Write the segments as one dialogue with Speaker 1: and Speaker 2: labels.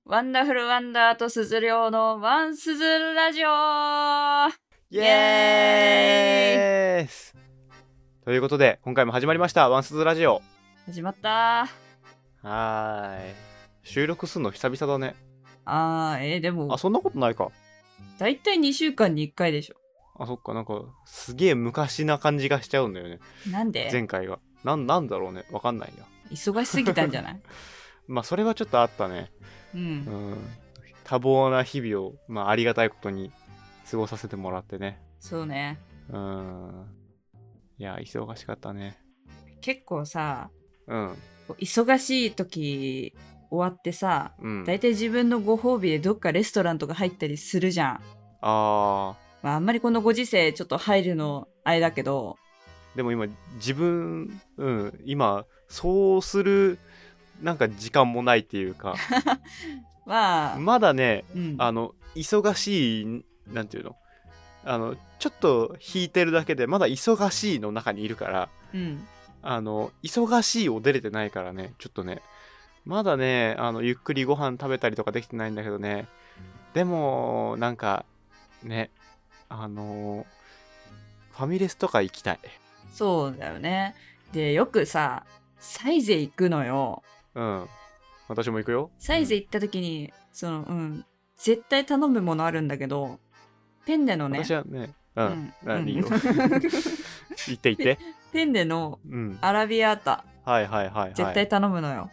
Speaker 1: ワンダフルワンダーと鈴涼のワンスズラジオ
Speaker 2: イエーイということで今回も始まりましたワンスズラジオ。
Speaker 1: 始まった
Speaker 2: ーい。収録すんの久々だね。
Speaker 1: でも
Speaker 2: そんなことないか。
Speaker 1: だいたい2週間に1回でしょ。
Speaker 2: そっか、なんかすげえ昔な感じがしちゃうんだよね。
Speaker 1: なんで？
Speaker 2: 前回がなんだろうね、わかんないよ。
Speaker 1: 忙しすぎたんじゃない？
Speaker 2: まあそれはちょっとあったね。多忙な日々をありがたいことに過ごさせてもらってね。
Speaker 1: そうね。
Speaker 2: いや忙しかったね。
Speaker 1: 結構さ、忙しい時終わってさ、だいたい自分のご褒美でどっかレストランとか入ったりするじゃん。あんまりこのご時世ちょっと入るのあれだけど、
Speaker 2: でも今自分今そうするなんか時間もないっていうかまだね、忙しい、なんていうの、ちょっと引いてるだけでまだ忙しいの中にいるから、忙しいを出れてないからね、ちょっとねまだねゆっくりご飯食べたりとかできてないんだけどね。でもなんかねファミレスとか行きたい。
Speaker 1: そうだよね。でよくさサイゼ行くのよ。
Speaker 2: 私も行くよ。
Speaker 1: サイゼ行った時に絶対頼むものあるんだけど、ペンネのね、
Speaker 2: 私はねいいよ言って
Speaker 1: ペンネのアラビアータ、絶対頼むのよ。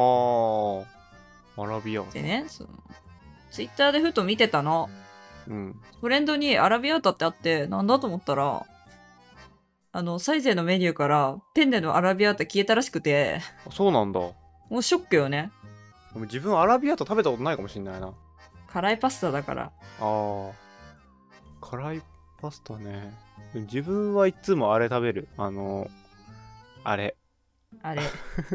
Speaker 2: アラビアータ
Speaker 1: でね、ツイッターでふと見てたの。トレンドにアラビアータってあって、なんだと思ったらサイゼのメニューからペンネのアラビアータ消えたらしくて。
Speaker 2: そうなんだ。
Speaker 1: もうショックよね。
Speaker 2: 自分アラビアータ食べたことないかもしんないな。
Speaker 1: 辛いパスタだから。
Speaker 2: 辛いパスタね。自分はいつもあれ食べる。あれあれ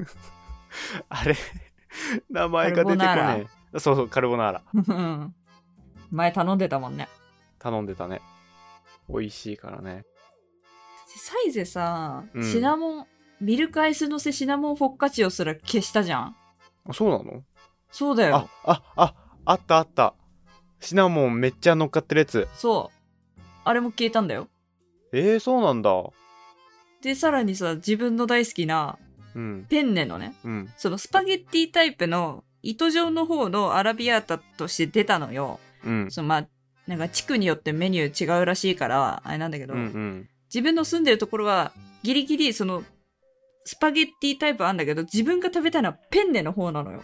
Speaker 2: 名前が出てこねえ。そうカルボナーラ
Speaker 1: 前頼んでたもんね。
Speaker 2: 頼んでたね。美味しいからね。
Speaker 1: サイゼさ、シナモンミルクアイスのせシナモンフォッカチオすら消したじゃん。
Speaker 2: そうなの？
Speaker 1: そうだよ。
Speaker 2: あったシナモンめっちゃ乗っかってるやつ。
Speaker 1: そうあれも消えたんだよ。
Speaker 2: そうなんだ。
Speaker 1: でさらにさ、自分の大好きなペンネのね、そのスパゲッティタイプの糸状の方のアラビアータとして出たのよ。なんか地区によってメニュー違うらしいからあれなんだけど、自分の住んでるところはギリギリそのスパゲッティタイプあんだけど、自分が食べたいのはペンネの方なのよ。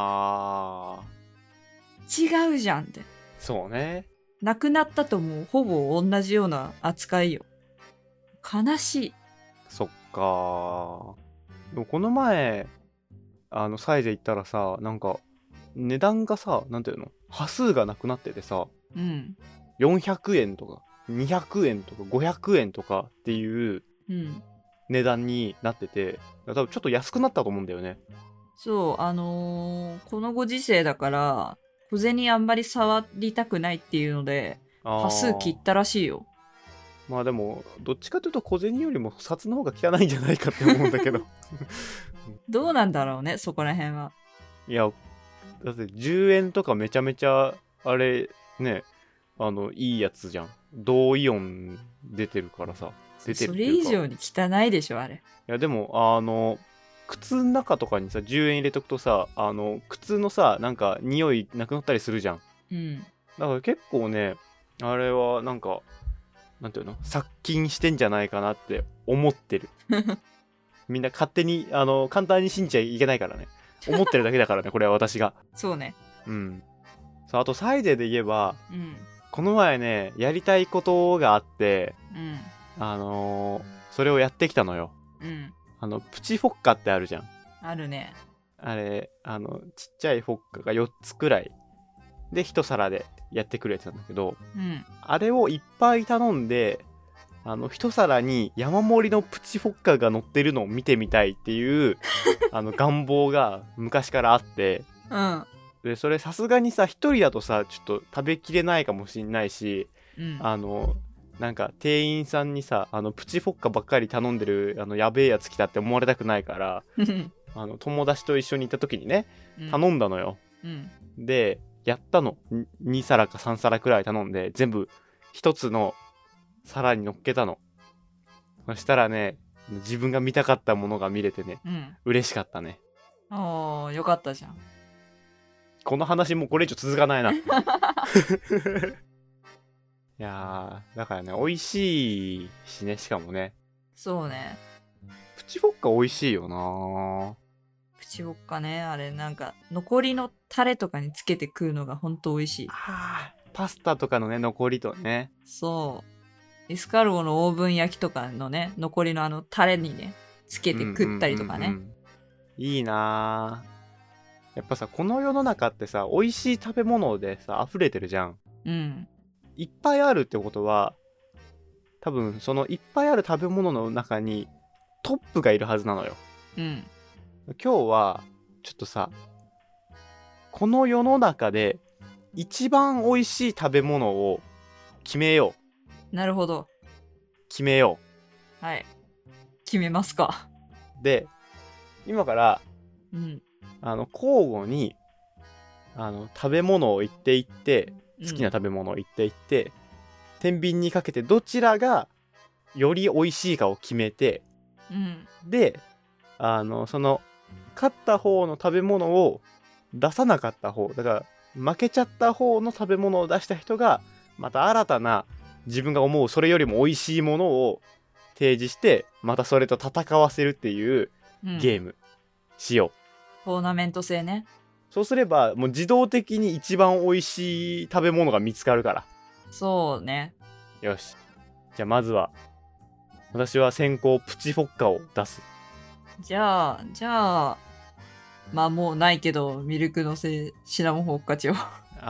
Speaker 1: 違うじゃんって。
Speaker 2: そうね。
Speaker 1: なくなったともうほぼ同じような扱いよ。悲しい。
Speaker 2: そっか。でもこの前サイゼ行ったらさ、なんか値段がさ、なんていうの、端数がなくなっててさ、400円とか200円とか500円とかっていう値段になってて、多分ちょっと安くなったと思うんだよね。
Speaker 1: そう、このご時世だから小銭あんまり触りたくないっていうので端数切ったらしいよ。
Speaker 2: まあでもどっちかというと小銭よりも札の方が汚いんじゃないかって思うんだけど
Speaker 1: どうなんだろうね、そこら辺は。
Speaker 2: いやだって10円とかめちゃめちゃあれね、いいやつじゃん。同イオン出てるからさ。出てるっていうか、
Speaker 1: それ以上に汚いでしょあれ。
Speaker 2: いやでも靴の中とかにさ10円入れとくとさ、靴のさなんか匂いなくなったりするじゃん。だから結構ね、あれはなんかなんていうの、殺菌してんじゃないかなって思ってるみんな勝手に簡単に信じちゃいけないからね。思ってるだけだからねこれは私が。
Speaker 1: そうね。
Speaker 2: あとサイゼで言えば、この前ねやりたいことがあって、それをやってきたのよ。プチフォッカってあるじゃん。
Speaker 1: あるね。
Speaker 2: あれちっちゃいフォッカが4つくらいで一皿でやってくるやつなんだけど、あれをいっぱい頼んで一皿に山盛りのプチフォッカが乗ってるのを見てみたいっていう願望が昔からあって、でそれさすがにさ一人だとさちょっと食べきれないかもしんないし、なんか店員さんにさプチフォッカばっかり頼んでるやべえやつ来たって思われたくないから友達と一緒に行った時にね、頼んだのよ。 でやったの。2皿か3皿くらい頼んで全部一つの皿に乗っけたの。そしたらね、自分が見たかったものが見れてね、嬉しかったね。
Speaker 1: よかったじゃん。
Speaker 2: この話もうこれ以上続かないな。いやー、だからね、美味しいしね、しかもね。
Speaker 1: そうね。
Speaker 2: プチフォッカ美味しいよな。
Speaker 1: プチフォッカね、あれなんか残りのタレとかにつけて食うのがほんと美味しい。
Speaker 2: パスタとかのね、残りとね。
Speaker 1: そう。エスカルゴのオーブン焼きとかのね、残りのタレにね、つけて食ったりとかね。
Speaker 2: いいな。やっぱさ、この世の中ってさ、美味しい食べ物でさ、溢れてるじゃん。いっぱいあるってことは、多分そのいっぱいある食べ物の中にトップがいるはずなのよ。今日はちょっとさ、この世の中で一番美味しい食べ物を決めよ
Speaker 1: う。なるほど。
Speaker 2: 決めよ
Speaker 1: う。はい。決めますか。
Speaker 2: で、今から、交互に食べ物を言っていって、好きな食べ物を言っていって、天秤にかけてどちらがより美味しいかを決めて、で、その勝った方の食べ物を出さなかった方、だから負けちゃった方の食べ物を出した人がまた新たな自分が思うそれよりも美味しいものを提示して、またそれと戦わせるっていうゲームしよう。
Speaker 1: トーナメント制ね。
Speaker 2: そうすればもう自動的に一番美味しい食べ物が見つかるから。
Speaker 1: そうね。
Speaker 2: よし。じゃあまずは私は先行プチフォッカを出す。
Speaker 1: じゃあまあもうないけどミルクのせシナモンフォッカチを。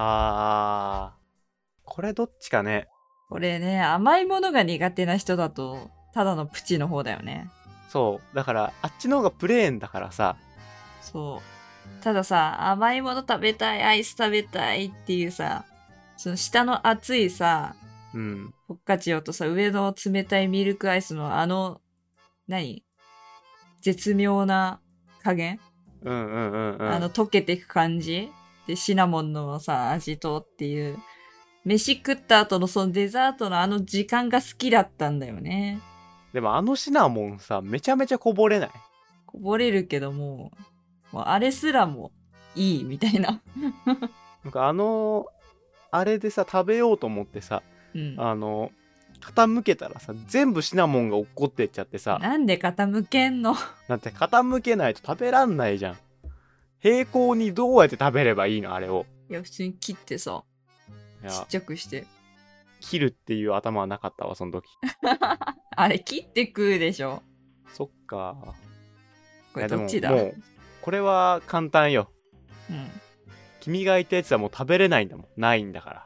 Speaker 2: これどっちかね。
Speaker 1: これね、甘いものが苦手な人だとただのプチの方だよね。
Speaker 2: そうだからあっちの方がプレーンだからさ。
Speaker 1: そうたださ、甘いもの食べたい、アイス食べたいっていうさ、その下の熱いさ、フォッカチオとさ、上の冷たいミルクアイスの絶妙な加減、溶けていく感じで、シナモンのさ、味とっていう、飯食った後のそのデザートの時間が好きだったんだよね。
Speaker 2: でもシナモンさ、めちゃめちゃこぼれない？
Speaker 1: こぼれるけどもうあれすらもいいみたいな。
Speaker 2: なんかあれでさ、食べようと思ってさ、傾けたらさ、全部シナモンが落っこってっちゃってさ。
Speaker 1: なんで傾けんの？
Speaker 2: だって傾けないと食べらんないじゃん。平行にどうやって食べればいいのあれを。
Speaker 1: いや普通に切ってさ、ちっちゃくして
Speaker 2: 切るっていう頭はなかったわその時。
Speaker 1: あれ切って食うでしょ。
Speaker 2: そっか。
Speaker 1: これどっちだ？
Speaker 2: もうこれは簡単よ。君が言ったやつはもう食べれないんだもん。ないんだから。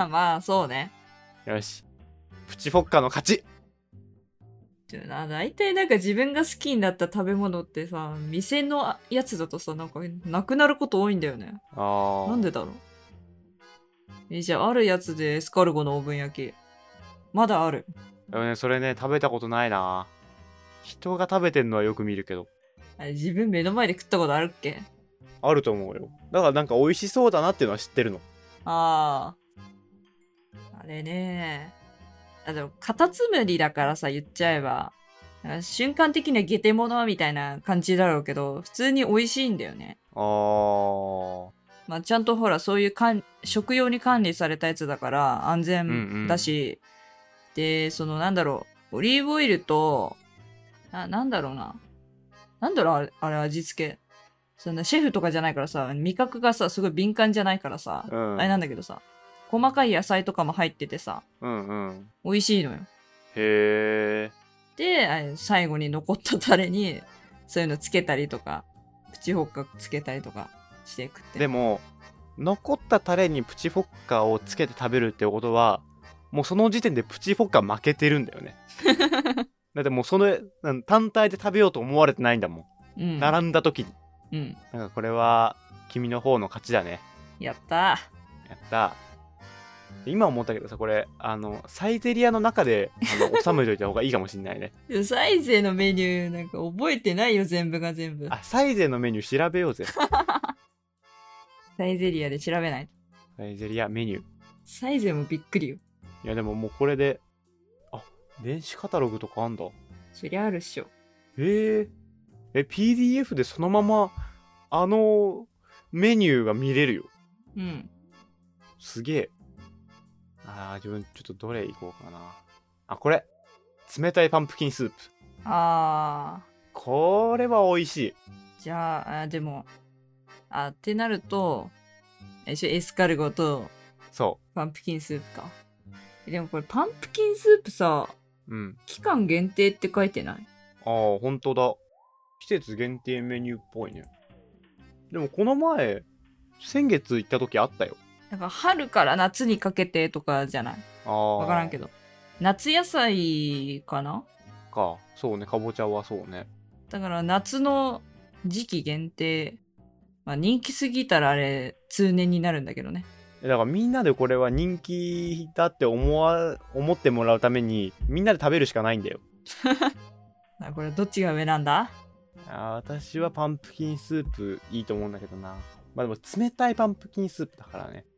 Speaker 1: まあそうね。
Speaker 2: よし。プチフォッカの勝ち。
Speaker 1: だいたいなんか自分が好きになった食べ物ってさ、店のやつだとさ、なんかなくなること多いんだよね。なんでだろう。じゃああるやつでエスカルゴのオーブン焼き。まだある。
Speaker 2: でもね、それね、食べたことないな。人が食べてんのはよく見るけど。
Speaker 1: あれ自分目の前で食ったことあるっけ？
Speaker 2: あると思うよ。だからなんか美味しそうだなっていうのは知ってるの。
Speaker 1: あれね。でもカタツムリだからさ、言っちゃえば瞬間的にはゲテモノみたいな感じだろうけど、普通に美味しいんだよね。まあちゃんとほらそういう食用に管理されたやつだから安全だし、でそのオリーブオイルとなんだろうあれ味付け、そんなシェフとかじゃないからさ、味覚がさすごい敏感じゃないからさ、あれなんだけどさ、細かい野菜とかも入っててさ、美味しいのよ。
Speaker 2: へ
Speaker 1: ー。で最後に残ったタレにそういうのつけたりとか、プチフォッカつけたりとかして食って。
Speaker 2: でも残ったタレにプチフォッカをつけて食べるってことは、もうその時点でプチフォッカ負けてるんだよね。だってもうその単体で食べようと思われてないんだもん、並んだ時に。なんかこれは君の方の勝ちだね。
Speaker 1: やった
Speaker 2: ー。今思ったけどさ、これサイゼリヤの中で収めといた方がいいかもしんないね。
Speaker 1: サイゼのメニューなんか覚えてないよ、全部が全部。
Speaker 2: サイゼのメニュー調べようぜ。
Speaker 1: サイゼリアで調べない。
Speaker 2: サイゼリアメニュー。
Speaker 1: サイゼもびっくりよ。
Speaker 2: いやでももうこれで、電子カタログとかあんだ。
Speaker 1: そりゃあるっしょ。
Speaker 2: PDF でそのままメニューが見れるよ。
Speaker 1: うん。
Speaker 2: すげえ。自分ちょっとどれいこうかな。これ。冷たいパンプキンスープ。これは美味しい。
Speaker 1: じゃあ、でも、ってなると、エスカルゴと、パンプキンスープか。でもこれパンプキンスープさ、期間限定って書いてない？
Speaker 2: ほんとだ。季節限定メニューっぽいね。でもこの前、先月行った時あったよ。
Speaker 1: なんか春から夏にかけてとかじゃない？わからんけど。夏野菜かな？
Speaker 2: そうね、かぼちゃはそうね。
Speaker 1: だから夏の時期限定。人気すぎたらあれ通年になるんだけどね。
Speaker 2: だからみんなでこれは人気だって思ってもらうためにみんなで食べるしかないんだよ。
Speaker 1: これどっちが上なんだ？
Speaker 2: 私はパンプキンスープいいと思うんだけどな。でも冷たいパンプキンスープだからね。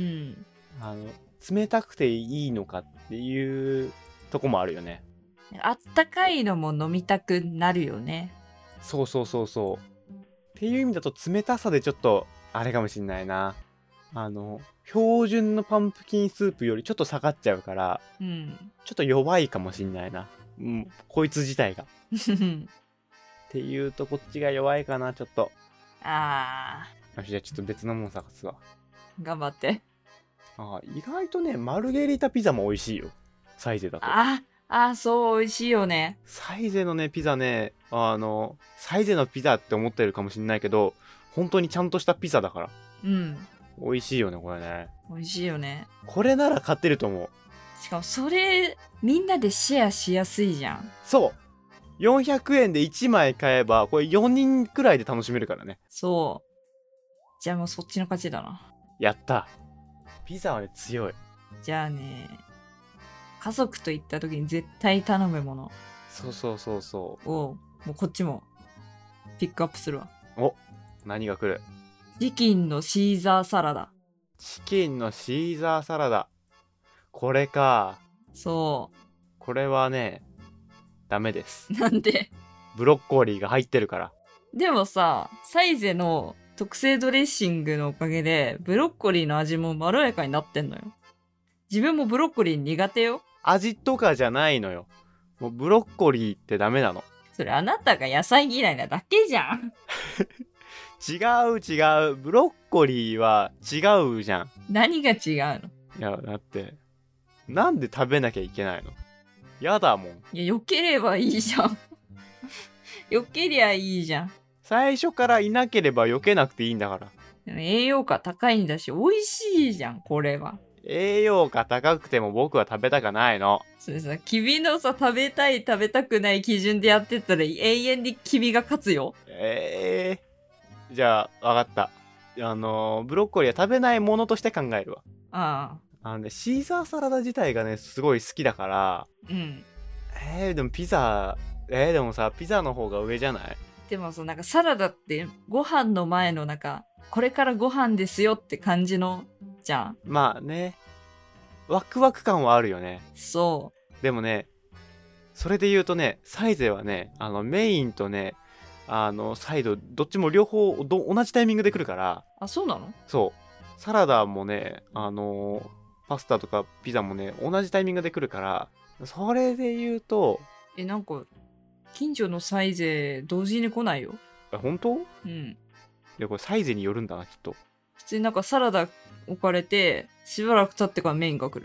Speaker 2: 冷たくていいのかっていうとこもあるよね。
Speaker 1: あったかいのも飲みたくなるよね。
Speaker 2: そう。っていう意味だと冷たさでちょっとあれかもしんないな。標準のパンプキンスープよりちょっと下がっちゃうから、ちょっと弱いかもしんないな。こいつ自体が。っていうとこっちが弱いかな、ちょっと。よし、じゃあちょっと別のもの探すわ。
Speaker 1: 頑張って。
Speaker 2: 意外とね、マルゲリータピザも美味しいよ。サイゼだと。
Speaker 1: そう、美味しいよね。
Speaker 2: サイゼのね、ピザね、サイゼのピザって思ってるかもしんないけど、本当にちゃんとしたピザだから。美味しいよね、これね。
Speaker 1: 美味しいよね。
Speaker 2: これなら買ってると思う。
Speaker 1: しかもそれ、みんなでシェアしやすいじゃん。
Speaker 2: そう。400円で1枚買えば、これ4人くらいで楽しめるからね。
Speaker 1: そう。じゃあもうそっちの勝ちだな。
Speaker 2: やった。ピザはね、強い。
Speaker 1: じゃあね、家族と行った時に絶対頼むもの。
Speaker 2: そう
Speaker 1: もうこっちもピックアップするわ。
Speaker 2: 何が来る？
Speaker 1: チキンのシーザーサラダ。
Speaker 2: チキンのシーザーサラダ。これか。
Speaker 1: そう。
Speaker 2: これはね、ダメです。
Speaker 1: なんで？
Speaker 2: ブロッコリーが入ってるから。
Speaker 1: でもさ、サイゼの特製ドレッシングのおかげでブロッコリーの味もまろやかになってんのよ。自分もブロッコリー苦手よ。
Speaker 2: 味とかじゃないのよ。もうブロッコリーってダメなの。
Speaker 1: それあなたが野菜嫌いなだけじゃん。
Speaker 2: 違う。ブロッコリーは違うじゃん。
Speaker 1: 何が違うの？
Speaker 2: いや、だってなんで食べなきゃいけないの？やだもん。
Speaker 1: いや、避ければいいじゃん。避けりゃいいじゃん。
Speaker 2: 最初からいなければ避けなくていいんだから。
Speaker 1: でも栄養価高いんだし、美味しいじゃん、これは。
Speaker 2: 栄養価高くても僕は食べたかないの。
Speaker 1: それさ、君のさ、食べたい食べたくない基準でやってたら永遠に君が勝つよ。
Speaker 2: じゃあ分かった。ブロッコリーは食べないものとして考えるわ。シーザーサラダ自体がねすごい好きだから。でもピザでもさ、ピザの方が上じゃない？
Speaker 1: でもさ、なんかサラダってご飯の前のなんかこれからご飯ですよって感じのじゃん。
Speaker 2: まあね、ワクワク感はあるよね。
Speaker 1: そう。
Speaker 2: でもね、それで言うとね、サイゼはね、メインとね、サイドどっちも両方同じタイミングで来るから。
Speaker 1: そうなの？
Speaker 2: そう。サラダもね、パスタとかピザもね、同じタイミングで来るから、それで言うと。
Speaker 1: なんか近所のサイゼ同時に来ないよ。
Speaker 2: 本当？
Speaker 1: うん。
Speaker 2: でこれサイゼによるんだな、きっと。
Speaker 1: 普通になんかサラダ置かれてしばらく経ってからメインが来る。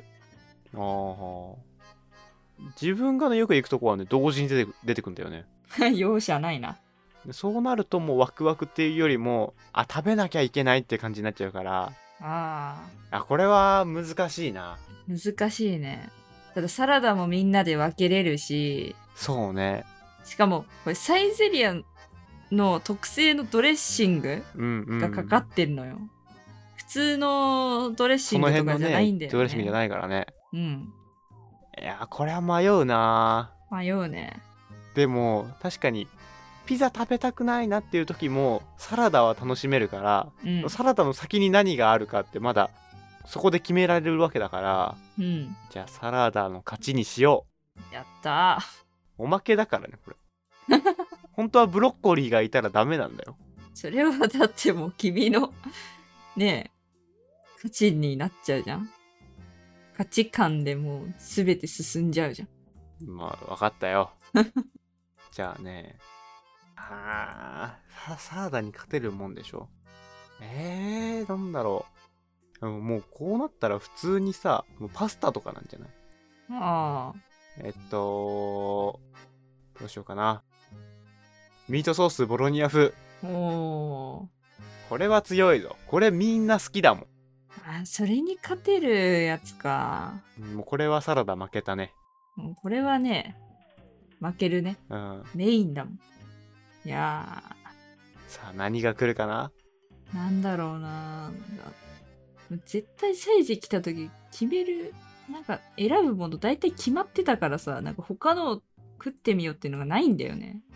Speaker 2: 自分がねよく行くとこはね同時に出てくんだよね。
Speaker 1: 容赦ないな。
Speaker 2: そうなるともうワクワクっていうよりも食べなきゃいけないって感じになっちゃうから。これは難しいな。
Speaker 1: 難しいね。ただサラダもみんなで分けれるし。
Speaker 2: そうね。
Speaker 1: しかもこれサイゼリアの特製のドレッシングがかかってるのよ。普通のドレッシングとかじゃないんだよね。
Speaker 2: ドレッシングじゃないからね。
Speaker 1: い
Speaker 2: やこれは迷うな。
Speaker 1: 迷うね。
Speaker 2: でも確かにピザ食べたくないなっていう時もサラダは楽しめるから、サラダの先に何があるかってまだそこで決められるわけだから、じゃあサラダの勝ちにしよ
Speaker 1: う。やったー。
Speaker 2: おまけだからねこれ。本当はブロッコリーがいたらダメなんだよ。
Speaker 1: それはだってもう君のねえ勝ちになっちゃうじゃん。価値観でもう全て進んじゃうじゃん。
Speaker 2: まあ分かったよ。じゃあね、サラダに勝てるもんでしょ。なんだろう。もうこうなったら普通にさ、もうパスタとかなんじゃない？どうしようかな。ミートソースボロニア風。これは強いぞ。これみんな好きだもん。
Speaker 1: それに勝てるやつか。
Speaker 2: もうこれはサラダ負けたね。
Speaker 1: これはね、負けるね。メインだもん。いや
Speaker 2: ー。さあ何が来るかな？
Speaker 1: なんだろうな。絶対サイズ来た時決める。なんか選ぶもの大体決まってたからさ、なんか他の食ってみようっていうのがないんだよね。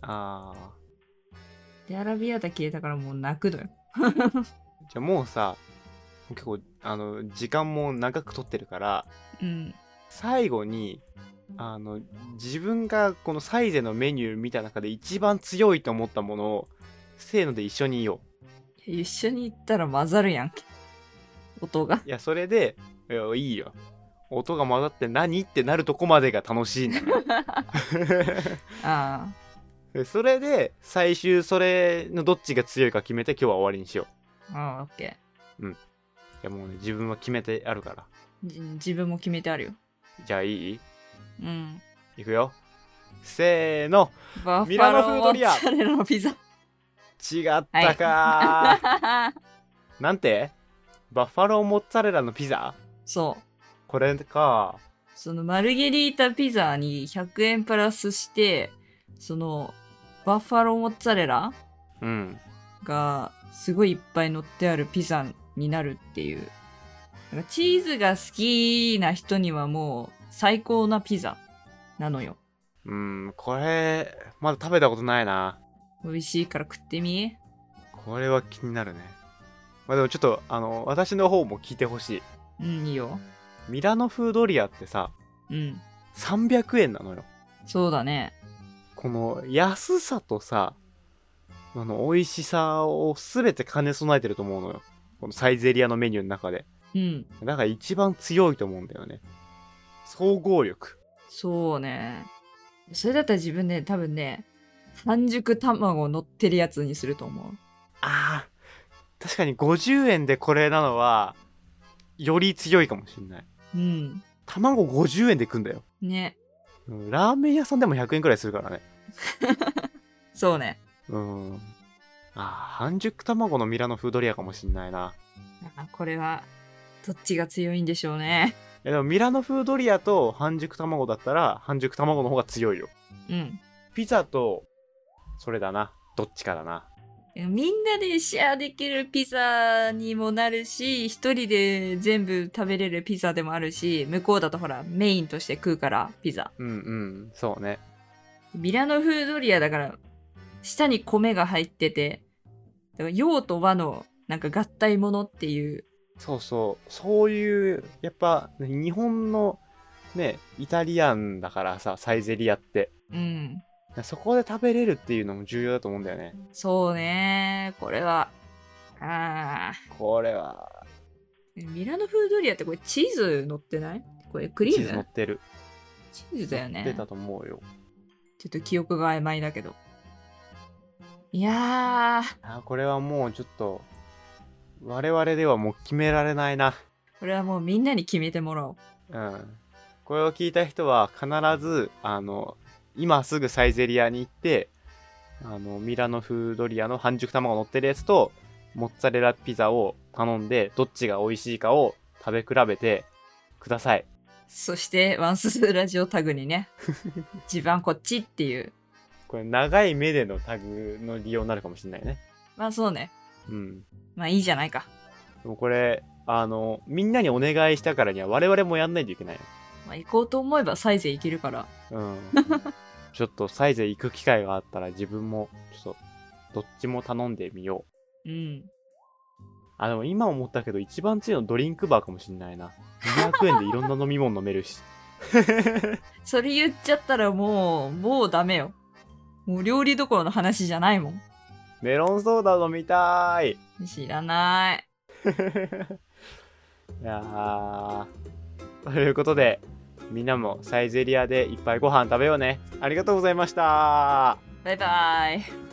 Speaker 1: で、アラビアータ消えたからもう泣くのよ。
Speaker 2: じゃあもうさ、結構時間も長く取ってるから、最後に自分がこのサイゼのメニュー見た中で一番強いと思ったものをせーので一緒に言おう。
Speaker 1: 一緒に言ったら混ざるやんけ、音が。
Speaker 2: いやそれでいいよ、音が混ざって何ってなるとこまでが楽しいんだそれで最終それのどっちが強いか決めて今日は終わりにしよう。
Speaker 1: オッケ
Speaker 2: ー。いやもうね自分は決めてあるから。
Speaker 1: 自分も決めてあるよ。
Speaker 2: じゃあいい？いくよ。せーの。
Speaker 1: バッファローモッツァレラのピザ。
Speaker 2: 違ったかー。なんて？バッファローモッツァレラのピザ？
Speaker 1: そう。
Speaker 2: これか。
Speaker 1: そのマルゲリータピザに100円プラスして、そのバッファローモッツァレラがすごいいっぱい乗ってあるピザになるっていう。チーズが好きな人にはもう最高なピザなのよ。
Speaker 2: これまだ食べたことないな。
Speaker 1: 美味しいから食ってみ。
Speaker 2: これは気になるね。まあでもちょっと私の方も聞いてほしい。
Speaker 1: いいよ。
Speaker 2: ミラノ風ドリアってさ、300円なのよ。
Speaker 1: そうだね。
Speaker 2: この安さとさ、美味しさを全て兼ね備えてると思うのよ。このサイゼリアのメニューの中で。だから一番強いと思うんだよね。総合力。
Speaker 1: そうね。それだったら自分ね、多分ね、半熟卵乗ってるやつにすると思う。
Speaker 2: 確かに50円でこれなのはより強いかもしんない。卵50円で食うんだよ
Speaker 1: ね。
Speaker 2: ラーメン屋さんでも100円くらいするからね。
Speaker 1: そうね。
Speaker 2: 半熟卵のミラノ風ドリアかもしんないな。
Speaker 1: これはどっちが強いんでしょうね。
Speaker 2: でもミラノ風ドリアと半熟卵だったら半熟卵の方が強いよ。ピザとそれだな、どっちかだな。
Speaker 1: みんなでシェアできるピザにもなるし、一人で全部食べれるピザでもあるし、向こうだとほらメインとして食うからピザ。
Speaker 2: そうね。
Speaker 1: ミラノ風ドリアだから下に米が入ってて、だから洋と和のなんか合体ものっていう。
Speaker 2: そういうやっぱ日本のねイタリアンだからさ、サイゼリアって。そこで食べれるっていうのも重要だと思うんだよね。
Speaker 1: そうね。これはミラノ風ドリアってこれチーズ乗ってない？これクリーム？
Speaker 2: チーズ乗ってる。
Speaker 1: チーズだよね。
Speaker 2: 乗ってたと思うよ。
Speaker 1: ちょっと記憶が曖昧だけど。いや
Speaker 2: ー。これはもうちょっと我々ではもう決められないな。
Speaker 1: これはもうみんなに決めてもらおう。
Speaker 2: これを聞いた人は必ず今すぐサイゼリアに行ってミラノ風ドリアの半熟卵乗ってるやつとモッツァレラピザを頼んで、どっちが美味しいかを食べ比べてください。
Speaker 1: そしてワンススラジオタグにね自分こっちっていう、
Speaker 2: これ長い目でのタグの利用になるかもしれないね。
Speaker 1: まあそうね。まあいいじゃないか。
Speaker 2: でもこれみんなにお願いしたからには我々もやんないといけないよ。
Speaker 1: まあ行こうと思えばサイゼ行けるから。
Speaker 2: ちょっとサイゼ行く機会があったら自分もちょっとどっちも頼んでみよう。でも今思ったけど一番強いのドリンクバーかもしんないな。200円でいろんな飲み物飲めるし。
Speaker 1: それ言っちゃったらもうダメよ。もう料理どころの話じゃないもん。
Speaker 2: メロンソーダ飲みたーい。
Speaker 1: 知らない。
Speaker 2: いやー。ということで、みんなもサイゼリヤでいっぱいご飯食べようね。ありがとうございました。
Speaker 1: バイバイ。